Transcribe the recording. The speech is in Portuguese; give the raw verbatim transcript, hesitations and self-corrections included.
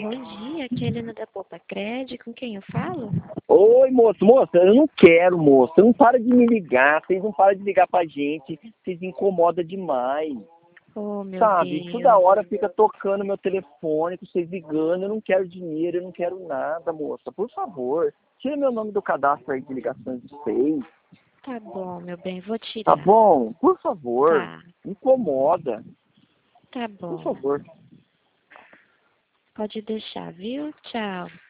Bom dia, aqui é a Helena da Poupa Cred, com quem eu falo? Oi, moço, moça, eu não quero, moça, não para de me ligar, vocês não param de ligar pra gente, vocês incomodam demais, Oh, meu sabe? Toda Deus. hora fica tocando meu telefone, com vocês ligando, eu não quero dinheiro, eu não quero nada, moça, por favor, tira meu nome do cadastro aí de ligações de vocês, Tá bom, meu bem, vou tá tirar. bom? Por favor, Tá, incomoda, tá por bom. favor. Pode deixar, viu? Tchau.